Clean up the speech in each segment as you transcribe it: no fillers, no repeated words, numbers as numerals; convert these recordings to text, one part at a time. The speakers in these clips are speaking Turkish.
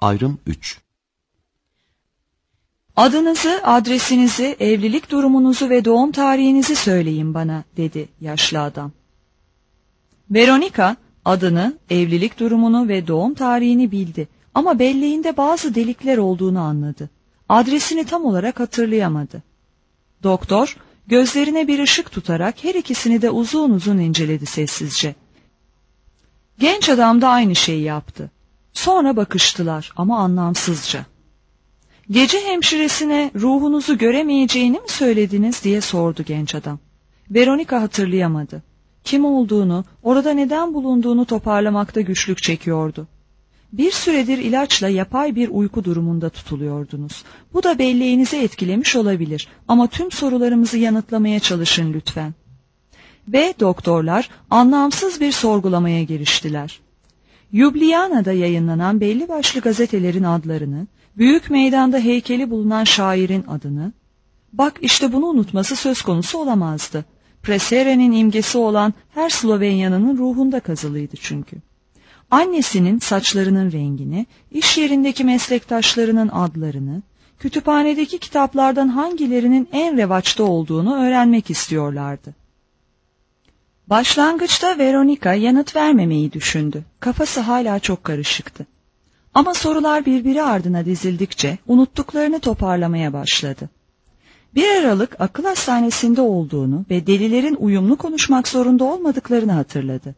Ayrım 3. Adınızı, adresinizi, evlilik durumunuzu ve doğum tarihinizi söyleyin bana, dedi yaşlı adam. Veronica adını, evlilik durumunu ve doğum tarihini bildi ama belleğinde bazı delikler olduğunu anladı. Adresini tam olarak hatırlayamadı. Doktor gözlerine bir ışık tutarak her ikisini de uzun uzun inceledi sessizce. Genç adam da aynı şeyi yaptı. Sonra bakıştılar ama anlamsızca. Gece hemşiresine ruhunuzu göremeyeceğini mi söylediniz diye sordu genç adam. Veronica hatırlayamadı. Kim olduğunu, orada neden bulunduğunu toparlamakta güçlük çekiyordu. Bir süredir ilaçla yapay bir uyku durumunda tutuluyordunuz. Bu da belleğinizi etkilemiş olabilir ama tüm sorularımızı yanıtlamaya çalışın lütfen. Ve doktorlar anlamsız bir sorgulamaya giriştiler. Ljubljana'da yayınlanan belli başlı gazetelerin adlarını, büyük meydanda heykeli bulunan şairin adını, bak işte bunu unutması söz konusu olamazdı. Presere'nin imgesi olan her Slovenyanının ruhunda kazılıydı çünkü. Annesinin saçlarının rengini, iş yerindeki meslektaşlarının adlarını, kütüphanedeki kitaplardan hangilerinin en revaçta olduğunu öğrenmek istiyorlardı. Başlangıçta Veronica yanıt vermemeyi düşündü. Kafası hala çok karışıktı. Ama sorular birbiri ardına dizildikçe unuttuklarını toparlamaya başladı. Bir aralık akıl hastanesinde olduğunu ve delilerin uyumlu konuşmak zorunda olmadıklarını hatırladı.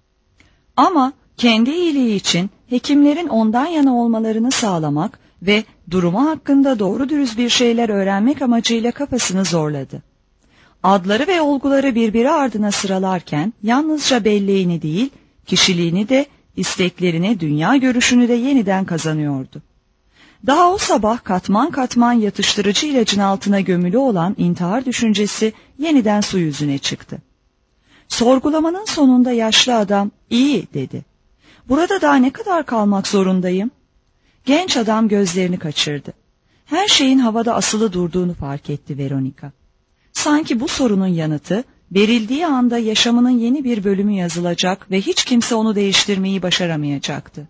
Ama kendi iyiliği için hekimlerin ondan yana olmalarını sağlamak ve durumu hakkında doğru dürüst bir şeyler öğrenmek amacıyla kafasını zorladı. Adları ve olguları birbiri ardına sıralarken yalnızca belleğini değil, kişiliğini de, isteklerini, dünya görüşünü de yeniden kazanıyordu. Daha o sabah katman katman yatıştırıcı ilacın altına gömülü olan intihar düşüncesi yeniden su yüzüne çıktı. Sorgulamanın sonunda yaşlı adam, "İyi," dedi. "Burada daha ne kadar kalmak zorundayım?" Genç adam gözlerini kaçırdı. Her şeyin havada asılı durduğunu fark etti Veronica. Sanki bu sorunun yanıtı, verildiği anda yaşamının yeni bir bölümü yazılacak ve hiç kimse onu değiştirmeyi başaramayacaktı.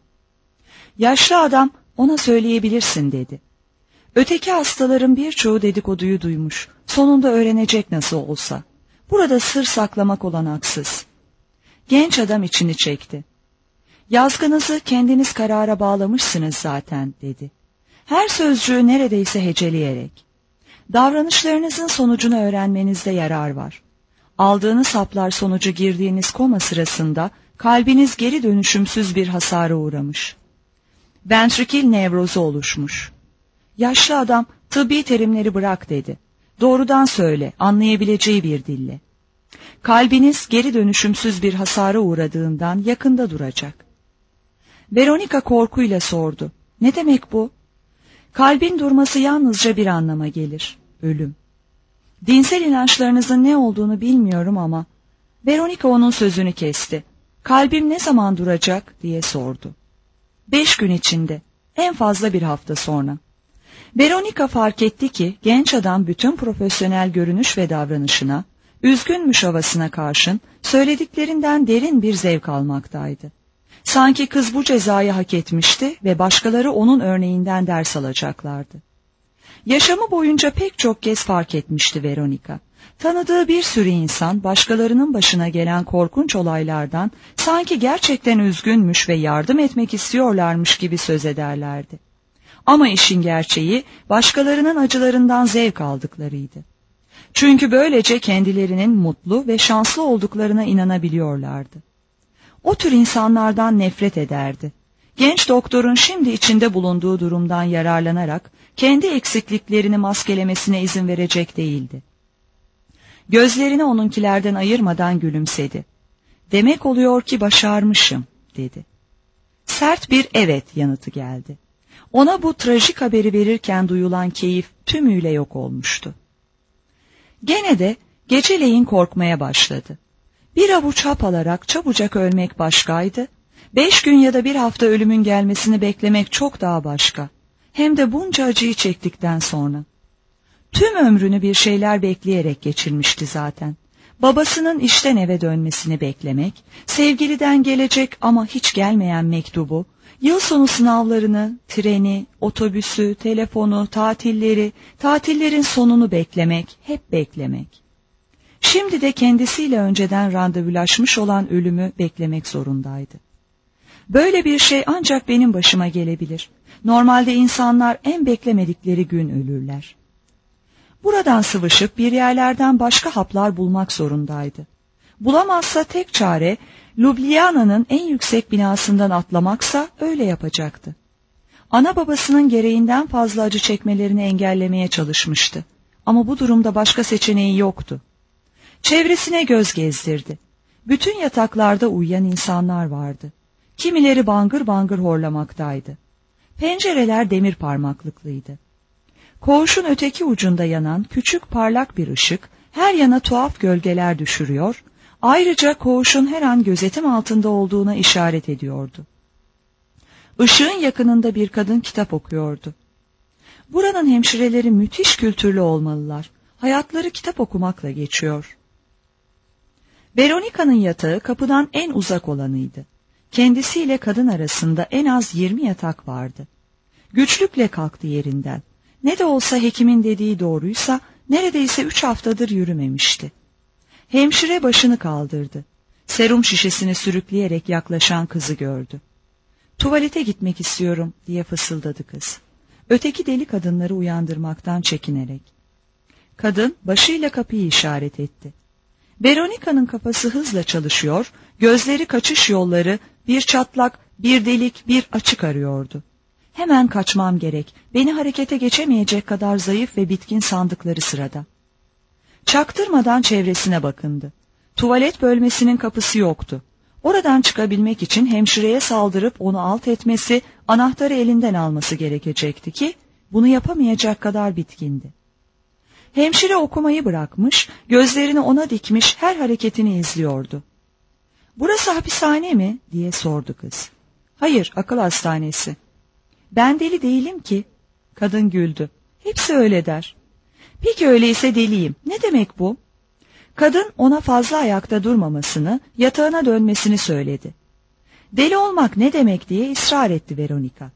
Yaşlı adam, "Ona söyleyebilirsin," dedi. Öteki hastaların birçoğu dedikoduyu duymuş, sonunda öğrenecek nasıl olsa. Burada sır saklamak olanaksız. Genç adam içini çekti. "Yazgınızı kendiniz karara bağlamışsınız zaten," dedi. Her sözcüğü neredeyse heceleyerek. "Davranışlarınızın sonucunu öğrenmenizde yarar var. Aldığınız haplar sonucu girdiğiniz koma sırasında kalbiniz geri dönüşümsüz bir hasara uğramış. Ventrikül nevrozu oluşmuş." Yaşlı adam, "Tıbbi terimleri bırak," dedi. "Doğrudan söyle, anlayabileceği bir dille. Kalbiniz geri dönüşümsüz bir hasara uğradığından yakında duracak." Veronica korkuyla sordu. "Ne demek bu?" "Kalbin durması yalnızca bir anlama gelir. Ölüm. Dinsel inançlarınızın ne olduğunu bilmiyorum ama..." Veronica onun sözünü kesti. "Kalbim ne zaman duracak?" diye sordu. 5 gün içinde, en fazla bir hafta sonra. Veronica fark etti ki genç adam bütün profesyonel görünüş ve davranışına, üzgünmüş havasına karşın söylediklerinden derin bir zevk almaktaydı. Sanki kız bu cezayı hak etmişti ve başkaları onun örneğinden ders alacaklardı. Yaşamı boyunca pek çok kez fark etmişti Veronica. Tanıdığı bir sürü insan başkalarının başına gelen korkunç olaylardan sanki gerçekten üzgünmüş ve yardım etmek istiyorlarmış gibi söz ederlerdi. Ama işin gerçeği başkalarının acılarından zevk aldıklarıydı. Çünkü böylece kendilerinin mutlu ve şanslı olduklarına inanabiliyorlardı. O tür insanlardan nefret ederdi. Genç doktorun şimdi içinde bulunduğu durumdan yararlanarak kendi eksikliklerini maskelemesine izin verecek değildi. Gözlerini onunkilerden ayırmadan gülümsedi. "Demek oluyor ki başarmışım," dedi. Sert bir evet yanıtı geldi. Ona bu trajik haberi verirken duyulan keyif tümüyle yok olmuştu. Gene de geceleyin korkmaya başladı. Bir avuç hap alarak çabucak ölmek başkaydı, 5 gün ya da bir hafta ölümün gelmesini beklemek çok daha başka. Hem de bunca acıyı çektikten sonra. Tüm ömrünü bir şeyler bekleyerek geçirmişti zaten. Babasının işten eve dönmesini beklemek, sevgiliden gelecek ama hiç gelmeyen mektubu, Yıl sonu sınavlarını, treni, otobüsü, telefonu, tatilleri, tatillerin sonunu beklemek, hep beklemek. Şimdi de kendisiyle önceden randevulaşmış olan ölümü beklemek zorundaydı. Böyle bir şey ancak benim başıma gelebilir. Normalde insanlar en beklemedikleri gün ölürler. Buradan sıvışıp bir yerlerden başka haplar bulmak zorundaydı. Bulamazsa tek çare Ljubljana'nın en yüksek binasından atlamaksa öyle yapacaktı. Ana babasının gereğinden fazla acı çekmelerini engellemeye çalışmıştı. Ama bu durumda başka seçeneği yoktu. Çevresine göz gezdirdi. Bütün yataklarda uyuyan insanlar vardı. Kimileri bangır bangır horlamaktaydı. Pencereler demir parmaklıklıydı. Koğuşun öteki ucunda yanan küçük parlak bir ışık her yana tuhaf gölgeler düşürüyor, ayrıca koğuşun her an gözetim altında olduğuna işaret ediyordu. Işığın yakınında bir kadın kitap okuyordu. Buranın hemşireleri müthiş kültürlü olmalılar. Hayatları kitap okumakla geçiyor. Veronika'nın yatağı kapıdan en uzak olanıydı. Kendisiyle kadın arasında en az 20 yatak vardı. Güçlükle kalktı yerinden. Ne de olsa hekimin dediği doğruysa neredeyse 3 haftadır yürümemişti. Hemşire başını kaldırdı. Serum şişesini sürükleyerek yaklaşan kızı gördü. "Tuvalete gitmek istiyorum," diye fısıldadı kız. Öteki deli kadınları uyandırmaktan çekinerek. Kadın başıyla kapıyı işaret etti. Veronika'nın kafası hızla çalışıyor, gözleri kaçış yolları, bir çatlak, bir delik, bir açık arıyordu. Hemen kaçmam gerek, beni harekete geçemeyecek kadar zayıf ve bitkin sandıkları sırada. Çaktırmadan çevresine bakındı. Tuvalet bölmesinin kapısı yoktu. Oradan çıkabilmek için hemşireye saldırıp onu alt etmesi, anahtarı elinden alması gerekecekti ki, bunu yapamayacak kadar bitkindi. Hemşire okumayı bırakmış, gözlerini ona dikmiş her hareketini izliyordu. "Burası hapishane mi?" diye sordu kız. "Hayır, akıl hastanesi." "Ben deli değilim ki." Kadın güldü. "Hepsi öyle der." "Peki öyleyse deliyim. Ne demek bu?" Kadın ona fazla ayakta durmamasını, yatağına dönmesini söyledi. "Deli olmak ne demek?" diye ısrar etti Veronika.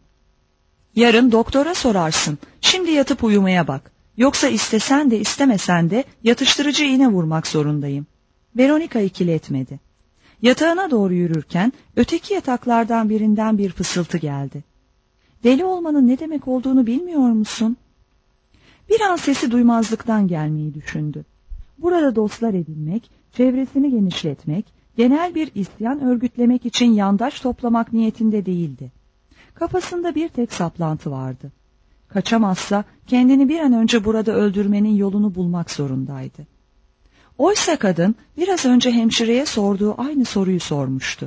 "Yarın doktora sorarsın. Şimdi yatıp uyumaya bak. Yoksa istesen de istemesen de yatıştırıcı iğne vurmak zorundayım." Veronika ikiletmedi. Yatağına doğru yürürken öteki yataklardan birinden bir fısıltı geldi. "Deli olmanın ne demek olduğunu bilmiyor musun?" Bir an sesi duymazlıktan gelmeyi düşündü. Burada dostlar edinmek, çevresini genişletmek, genel bir isyan örgütlemek için yandaş toplamak niyetinde değildi. Kafasında bir tek saplantı vardı. Kaçamazsa kendini bir an önce burada öldürmenin yolunu bulmak zorundaydı. Oysa kadın biraz önce hemşireye sorduğu aynı soruyu sormuştu.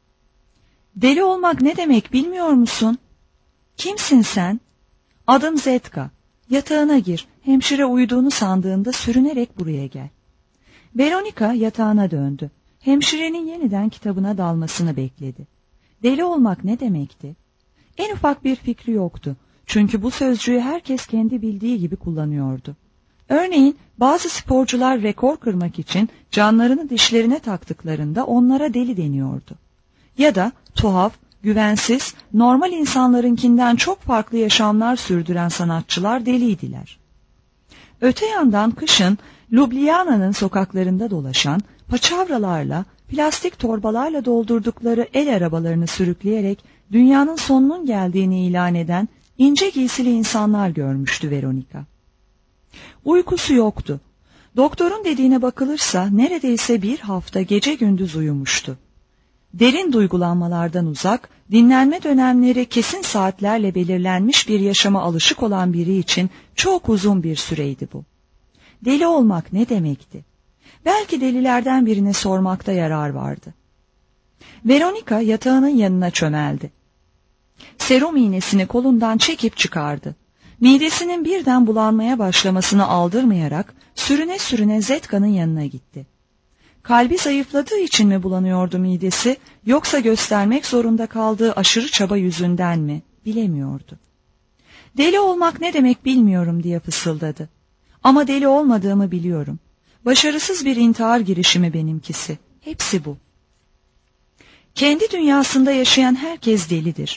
"Deli olmak ne demek bilmiyor musun?" "Kimsin sen?" "Adım Zetka. Yatağına gir. Hemşire uyuduğunu sandığında sürünerek buraya gel." Veronika yatağına döndü. Hemşirenin yeniden kitabına dalmasını bekledi. Deli olmak ne demekti? En ufak bir fikri yoktu. Çünkü bu sözcüğü herkes kendi bildiği gibi kullanıyordu. Örneğin bazı sporcular rekor kırmak için canlarını dişlerine taktıklarında onlara deli deniyordu. Ya da tuhaf, güvensiz, normal insanlarınkinden çok farklı yaşamlar sürdüren sanatçılar deliydiler. Öte yandan kışın Ljubljana'nın sokaklarında dolaşan, paçavralarla, plastik torbalarla doldurdukları el arabalarını sürükleyerek dünyanın sonunun geldiğini ilan eden ince giysili insanlar görmüştü Veronika. Uykusu yoktu. Doktorun dediğine bakılırsa neredeyse bir hafta gece gündüz uyumuştu. Derin duygulanmalardan uzak, dinlenme dönemleri kesin saatlerle belirlenmiş bir yaşama alışık olan biri için çok uzun bir süreydi bu. Deli olmak ne demekti? Belki delilerden birine sormakta yarar vardı. Veronika yatağının yanına çömeldi. Serum iğnesini kolundan çekip çıkardı. Midesinin birden bulanmaya başlamasını aldırmayarak sürüne sürüne Zetka'nın yanına gitti. Kalbi zayıfladığı için mi bulanıyordu midesi, yoksa göstermek zorunda kaldığı aşırı çaba yüzünden mi, bilemiyordu. "Deli olmak ne demek bilmiyorum," diye fısıldadı. "Ama deli olmadığımı biliyorum. Başarısız bir intihar girişimi benimkisi. Hepsi bu." Kendi dünyasında yaşayan herkes delidir.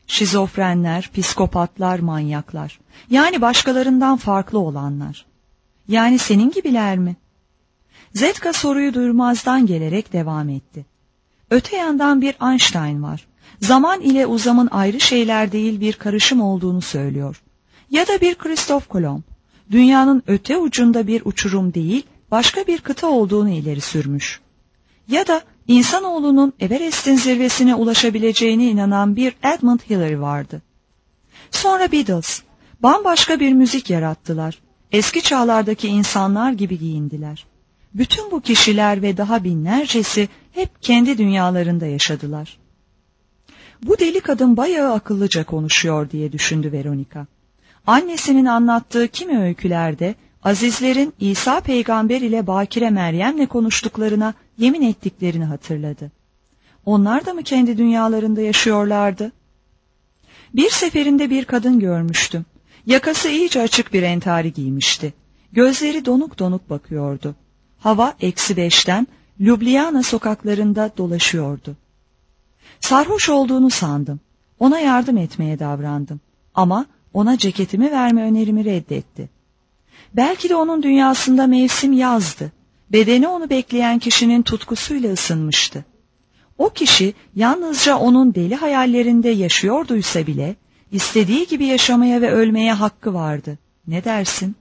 şizofrenler, psikopatlar, manyaklar. Yani başkalarından farklı olanlar. Yani senin gibiler mi? Zetka soruyu duymazdan gelerek devam etti. Öte yandan bir Einstein var. Zaman ile uzamın ayrı şeyler değil bir karışım olduğunu söylüyor. Ya da bir Christoph Kolomb. Dünyanın öte ucunda bir uçurum değil, başka bir kıta olduğunu ileri sürmüş. Ya da insanoğlunun Everest'in zirvesine ulaşabileceğine inanan bir Edmund Hillary vardı. Sonra Beatles. Bambaşka bir müzik yarattılar. Eski çağlardaki insanlar gibi giyindiler. Bütün bu kişiler ve daha binlercesi hep kendi dünyalarında yaşadılar. Bu deli kadın bayağı akıllıca konuşuyor diye düşündü Veronica. Annesinin anlattığı kimi öykülerde azizlerin İsa peygamber ile Bakire Meryem'le konuştuklarına yemin ettiklerini hatırladı. Onlar da mı kendi dünyalarında yaşıyorlardı? Bir seferinde bir kadın görmüştüm. Yakası iyice açık bir entari giymişti. Gözleri donuk donuk bakıyordu. Hava -5'ten Ljubljana sokaklarında dolaşıyordu. Sarhoş olduğunu sandım. Ona yardım etmeye davrandım. Ama ona ceketimi verme önerimi reddetti. Belki de onun dünyasında mevsim yazdı. Bedeni onu bekleyen kişinin tutkusuyla ısınmıştı. O kişi yalnızca onun deli hayallerinde yaşıyorduysa bile istediği gibi yaşamaya ve ölmeye hakkı vardı. Ne dersin?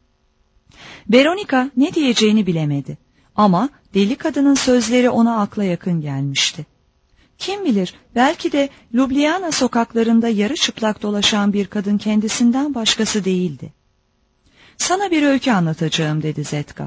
Veronica ne diyeceğini bilemedi. Ama deli kadının sözleri ona akla yakın gelmişti. Kim bilir, belki de Ljubljana sokaklarında yarı çıplak dolaşan bir kadın kendisinden başkası değildi. Sana bir öykü anlatacağım dedi Zetka.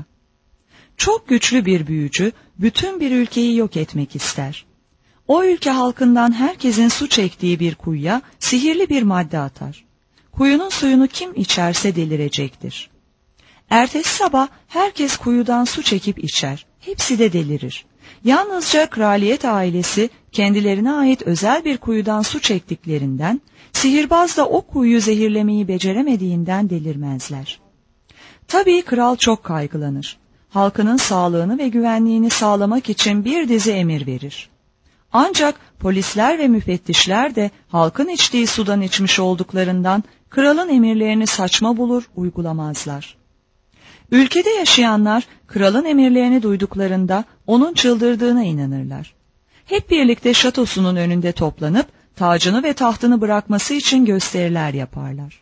Çok güçlü bir büyücü bütün bir ülkeyi yok etmek ister. O ülke halkından herkesin su çektiği bir kuyuya sihirli bir madde atar. Kuyunun suyunu kim içerse delirecektir. Ertesi sabah herkes kuyudan su çekip içer. Hepsi de delirir. Yalnızca kraliyet ailesi kendilerine ait özel bir kuyudan su çektiklerinden, sihirbaz da o kuyuyu zehirlemeyi beceremediğinden delirmezler. Tabii kral çok kaygılanır. Halkının sağlığını ve güvenliğini sağlamak için bir dizi emir verir. Ancak polisler ve müfettişler de halkın içtiği sudan içmiş olduklarından kralın emirlerini saçma bulur, uygulamazlar. Ülkede yaşayanlar kralın emirlerini duyduklarında onun çıldırdığına inanırlar. Hep birlikte şatosunun önünde toplanıp tacını ve tahtını bırakması için gösteriler yaparlar.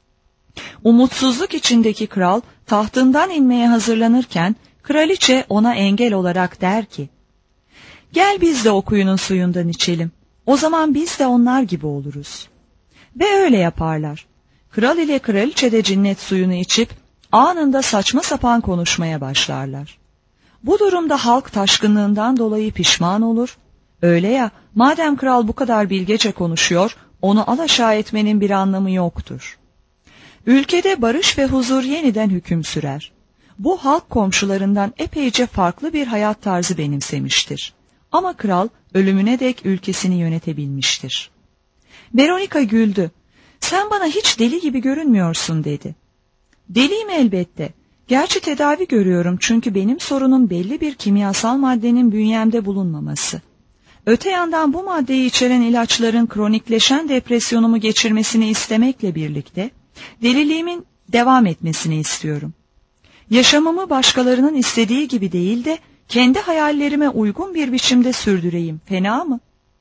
Umutsuzluk içindeki kral tahtından inmeye hazırlanırken kraliçe ona engel olarak der ki, "Gel biz de o kuyunun suyundan içelim. O zaman biz de onlar gibi oluruz." Ve öyle yaparlar. Kral ile kraliçe de cinnet suyunu içip anında saçma sapan konuşmaya başlarlar. Bu durumda halk taşkınlığından dolayı pişman olur. Öyle ya, madem kral bu kadar bilgece konuşuyor, onu alaşağı etmenin bir anlamı yoktur. Ülkede barış ve huzur yeniden hüküm sürer. Bu halk komşularından epeyce farklı bir hayat tarzı benimsemiştir. Ama kral ölümüne dek ülkesini yönetebilmiştir. Veronica güldü. "Sen bana hiç deli gibi görünmüyorsun," dedi. "Deliyim elbette. Gerçi tedavi görüyorum çünkü benim sorunum belli bir kimyasal maddenin bünyemde bulunmaması. Öte yandan bu maddeyi içeren ilaçların kronikleşen depresyonumu geçirmesini istemekle birlikte deliliğimin devam etmesini istiyorum. Yaşamımı başkalarının istediği gibi değil de kendi hayallerime uygun bir biçimde sürdüreyim. Fena mı?"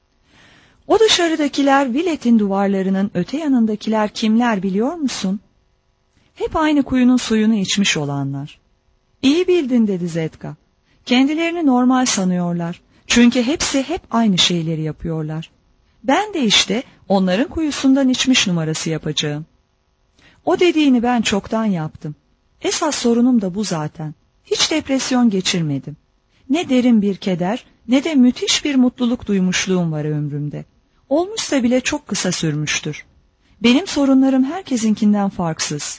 "O dışarıdakiler Villet'in duvarlarının öte yanındakiler kimler biliyor musun?" "Hep aynı kuyunun suyunu içmiş olanlar." "İyi bildin," dedi Zetka. "Kendilerini normal sanıyorlar. Çünkü hepsi hep aynı şeyleri yapıyorlar. Ben de işte onların kuyusundan içmiş numarası yapacağım." "O dediğini ben çoktan yaptım. Esas sorunum da bu zaten. Hiç depresyon geçirmedim. Ne derin bir keder ne de müthiş bir mutluluk duymuşluğum var ömrümde. Olmuşsa bile çok kısa sürmüştür. Benim sorunlarım herkesinkinden farksız."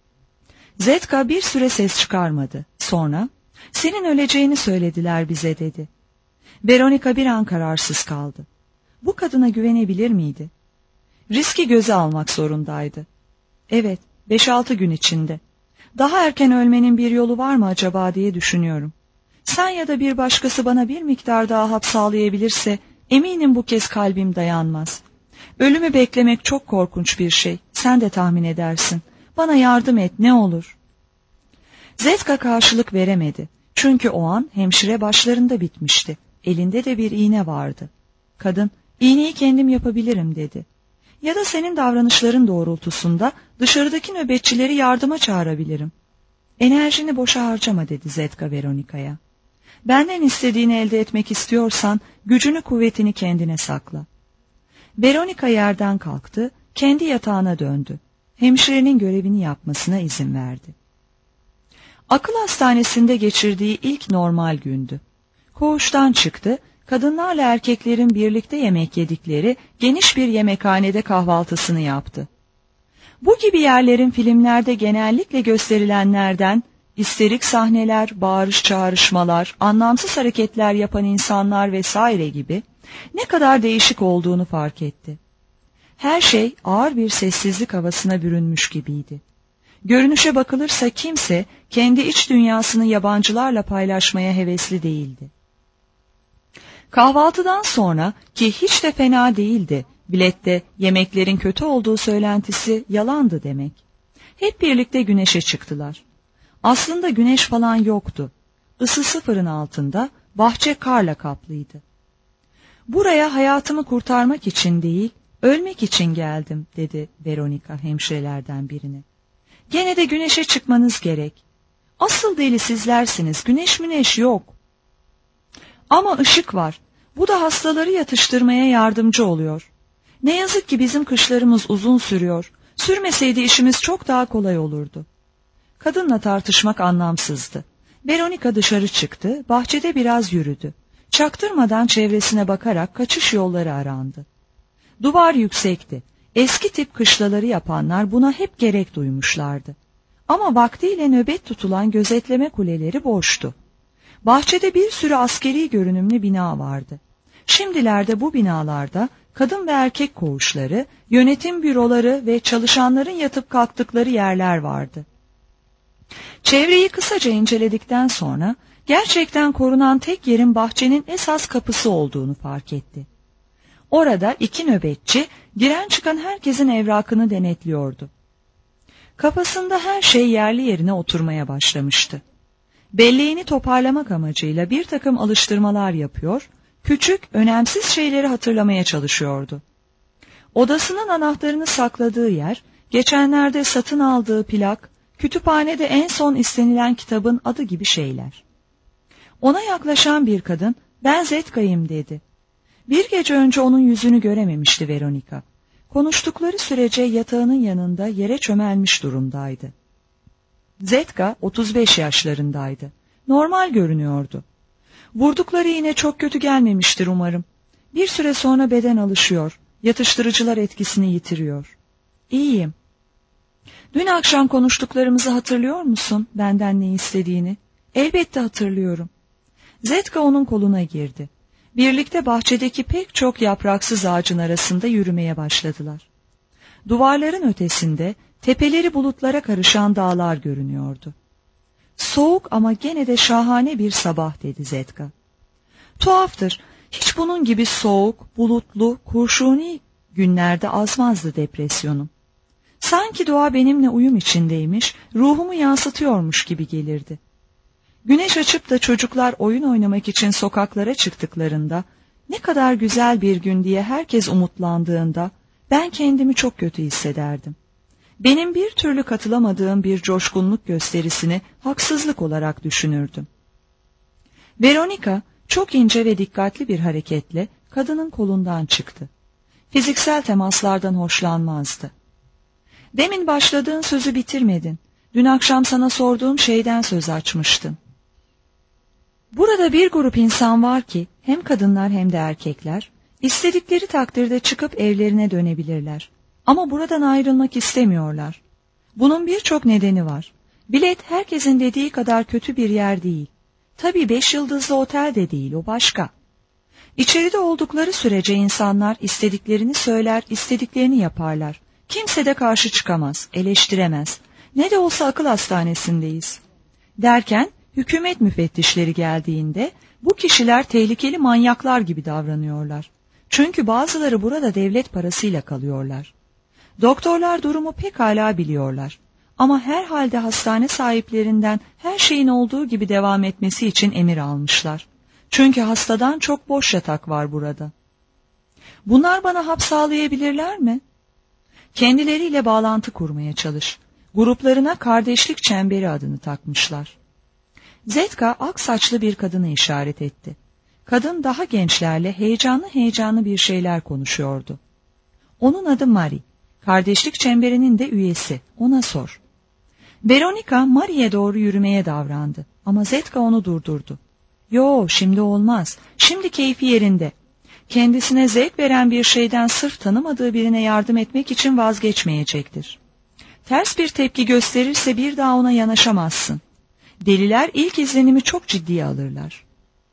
Zetka bir süre ses çıkarmadı. Sonra, "Senin öleceğini söylediler bize," dedi. Veronica bir an kararsız kaldı. Bu kadına güvenebilir miydi? Riski göze almak zorundaydı. Evet, 5-6 gün içinde. Daha erken ölmenin bir yolu var mı acaba diye düşünüyorum. Sen ya da bir başkası bana bir miktar daha hap sağlayabilirse eminim bu kez kalbim dayanmaz. Ölümü beklemek çok korkunç bir şey. Sen de tahmin edersin. Bana yardım et, ne olur. Zetka karşılık veremedi. Çünkü o an hemşire başlarında bitmişti. Elinde de bir iğne vardı. Kadın, iğneyi kendim yapabilirim dedi. Ya da senin davranışların doğrultusunda dışarıdaki nöbetçileri yardıma çağırabilirim. Enerjini boşa harcama dedi Zetka Veronika'ya. Benden istediğini elde etmek istiyorsan gücünü kuvvetini kendine sakla. Veronika yerden kalktı, kendi yatağına döndü. Hemşirenin görevini yapmasına izin verdi. Akıl hastanesinde geçirdiği ilk normal gündü. Koğuştan çıktı, kadınlarla erkeklerin birlikte yemek yedikleri geniş bir yemekhanede kahvaltısını yaptı. Bu gibi yerlerin filmlerde genellikle gösterilenlerden isterik sahneler, bağırış çağrışmalar, anlamsız hareketler yapan insanlar vesaire gibi ne kadar değişik olduğunu fark etti. Her şey ağır bir sessizlik havasına bürünmüş gibiydi. Görünüşe bakılırsa kimse kendi iç dünyasını yabancılarla paylaşmaya hevesli değildi. Kahvaltıdan sonra ki hiç de fena değildi, bilette yemeklerin kötü olduğu söylentisi yalandı demek. Hep birlikte güneşe çıktılar. Aslında güneş falan yoktu. Isı sıfırın altında, bahçe karla kaplıydı. Buraya hayatımı kurtarmak için değil, ölmek için geldim dedi Veronika hemşirelerden birine. Gene de güneşe çıkmanız gerek. Asıl deli sizlersiniz, güneş yok. Ama ışık var. Bu da hastaları yatıştırmaya yardımcı oluyor. Ne yazık ki bizim kışlarımız uzun sürüyor. Sürmeseydi işimiz çok daha kolay olurdu. Kadınla tartışmak anlamsızdı. Veronika dışarı çıktı, bahçede biraz yürüdü. Çaktırmadan çevresine bakarak kaçış yolları arandı. Duvar yüksekti. Eski tip kışlaları yapanlar buna hep gerek duymuşlardı. Ama vaktiyle nöbet tutulan gözetleme kuleleri boştu. Bahçede bir sürü askeri görünümlü bina vardı. Şimdilerde bu binalarda kadın ve erkek koğuşları, yönetim büroları ve çalışanların yatıp kalktıkları yerler vardı. Çevreyi kısaca inceledikten sonra gerçekten korunan tek yerin bahçenin esas kapısı olduğunu fark etti. Orada 2 nöbetçi giren çıkan herkesin evrakını denetliyordu. Kafasında her şey yerli yerine oturmaya başlamıştı. Belleğini toparlamak amacıyla bir takım alıştırmalar yapıyor, küçük, önemsiz şeyleri hatırlamaya çalışıyordu. Odasının anahtarını sakladığı yer, geçenlerde satın aldığı plak, kütüphanede en son istenilen kitabın adı gibi şeyler. Ona yaklaşan bir kadın, "Ben Zetka'yım" dedi. Bir gece önce onun yüzünü görememişti Veronika. Konuştukları sürece yatağının yanında yere çömelmiş durumdaydı. Zetka 35 yaşlarındaydı. Normal görünüyordu. Vurdukları iğne çok kötü gelmemiştir umarım. Bir süre sonra beden alışıyor. Yatıştırıcılar etkisini yitiriyor. İyiyim. Dün akşam konuştuklarımızı hatırlıyor musun? Benden ne istediğini. Elbette hatırlıyorum. Zetka onun koluna girdi. Birlikte bahçedeki pek çok yapraksız ağacın arasında yürümeye başladılar. Duvarların ötesinde tepeleri bulutlara karışan dağlar görünüyordu. Soğuk ama gene de şahane bir sabah dedi Zetka. Tuhaftır, hiç bunun gibi soğuk, bulutlu, kurşuni günlerde azmazdı depresyonum. Sanki doğa benimle uyum içindeymiş, ruhumu yansıtıyormuş gibi gelirdi. Güneş açıp da çocuklar oyun oynamak için sokaklara çıktıklarında, ne kadar güzel bir gün diye herkes umutlandığında, ben kendimi çok kötü hissederdim. Benim bir türlü katılamadığım bir coşkunluk gösterisini haksızlık olarak düşünürdüm. Veronika çok ince ve dikkatli bir hareketle kadının kolundan çıktı. Fiziksel temaslardan hoşlanmazdı. Demin başladığın sözü bitirmedin. Dün akşam sana sorduğum şeyden söz açmıştın. Burada bir grup insan var ki hem kadınlar hem de erkekler istedikleri takdirde çıkıp evlerine dönebilirler. Ama buradan ayrılmak istemiyorlar. Bunun birçok nedeni var. Bilet herkesin dediği kadar kötü bir yer değil. Tabii 5 yıldızlı otel de değil, o başka. İçeride oldukları sürece insanlar istediklerini söyler, istediklerini yaparlar. Kimse de karşı çıkamaz, eleştiremez. Ne de olsa akıl hastanesindeyiz. Derken hükümet müfettişleri geldiğinde bu kişiler tehlikeli manyaklar gibi davranıyorlar. Çünkü bazıları burada devlet parasıyla kalıyorlar. Doktorlar durumu pekala biliyorlar. Ama herhalde hastane sahiplerinden her şeyin olduğu gibi devam etmesi için emir almışlar. Çünkü hastadan çok boş yatak var burada. Bunlar bana hap sağlayabilirler mi? Kendileriyle bağlantı kurmaya çalış. Gruplarına kardeşlik çemberi adını takmışlar. Zetka ak saçlı bir kadını işaret etti. Kadın daha gençlerle heyecanlı bir şeyler konuşuyordu. Onun adı Marie. Kardeşlik çemberinin de üyesi. Ona sor. Veronika Marie'ye doğru yürümeye davrandı. Ama Zetka onu durdurdu. Yo, şimdi olmaz. Şimdi keyfi yerinde. Kendisine zevk veren bir şeyden sırf tanımadığı birine yardım etmek için vazgeçmeyecektir. Ters bir tepki gösterirse bir daha ona yanaşamazsın. Deliler ilk izlenimi çok ciddiye alırlar.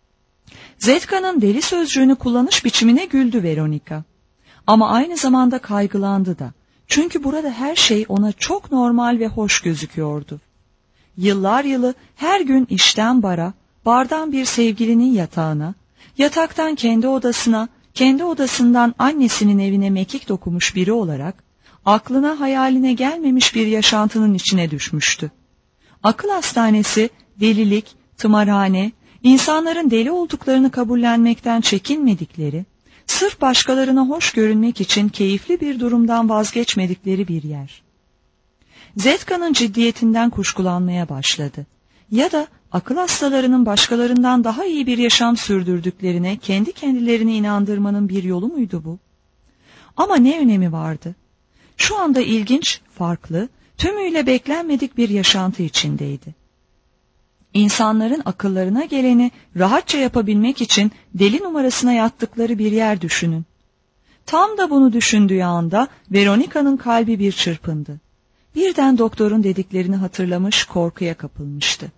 Zetka'nın deli sözcüğünü kullanış biçimine güldü Veronika. Ama aynı zamanda kaygılandı da. Çünkü burada her şey ona çok normal ve hoş gözüküyordu. Yıllar yılı her gün işten bara, bardan bir sevgilinin yatağına, yataktan kendi odasına, kendi odasından annesinin evine mekik dokumuş biri olarak, aklına hayaline gelmemiş bir yaşantının içine düşmüştü. Akıl hastanesi, delilik, tımarhane, insanların deli olduklarını kabullenmekten çekinmedikleri, sırf başkalarına hoş görünmek için keyifli bir durumdan vazgeçmedikleri bir yer. Zetka'nın ciddiyetinden kuşkulanmaya başladı. Ya da akıl hastalarının başkalarından daha iyi bir yaşam sürdürdüklerine kendi kendilerini inandırmanın bir yolu muydu bu? Ama ne önemi vardı? Şu anda ilginç, farklı, tümüyle beklenmedik bir yaşantı içindeydi. İnsanların akıllarına geleni rahatça yapabilmek için deli numarasına yattıkları bir yer düşünün. Tam da bunu düşündüğü anda Veronika'nın kalbi bir çırpındı. Birden doktorun dediklerini hatırlamış, korkuya kapılmıştı.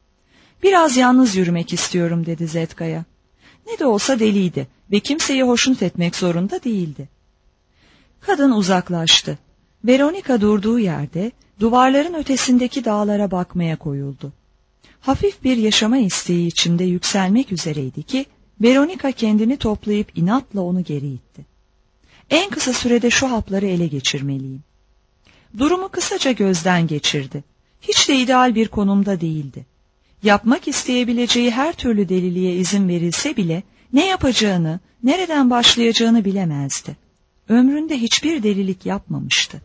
Biraz yalnız yürümek istiyorum dedi Zetka'ya. Ne de olsa deliydi ve kimseyi hoşnut etmek zorunda değildi. Kadın uzaklaştı. Veronika durduğu yerde duvarların ötesindeki dağlara bakmaya koyuldu. Hafif bir yaşama isteği içinde yükselmek üzereydi ki Veronika kendini toplayıp inatla onu geri itti. En kısa sürede şu hapları ele geçirmeliyim. Durumu kısaca gözden geçirdi. Hiç de ideal bir konumda değildi. Yapmak isteyebileceği her türlü deliliğe izin verilse bile ne yapacağını, nereden başlayacağını bilemezdi. Ömründe hiçbir delilik yapmamıştı.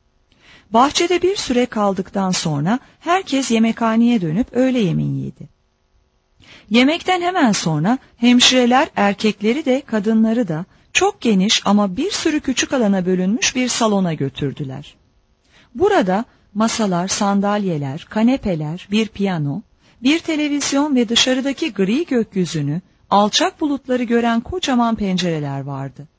Bahçede bir süre kaldıktan sonra herkes yemekhaneye dönüp öğle yemeği yedi. Yemekten hemen sonra hemşireler erkekleri de kadınları da çok geniş ama bir sürü küçük alana bölünmüş bir salona götürdüler. Burada masalar, sandalyeler, kanepeler, bir piyano, bir televizyon ve dışarıdaki gri gökyüzünü, alçak bulutları gören kocaman pencereler vardı.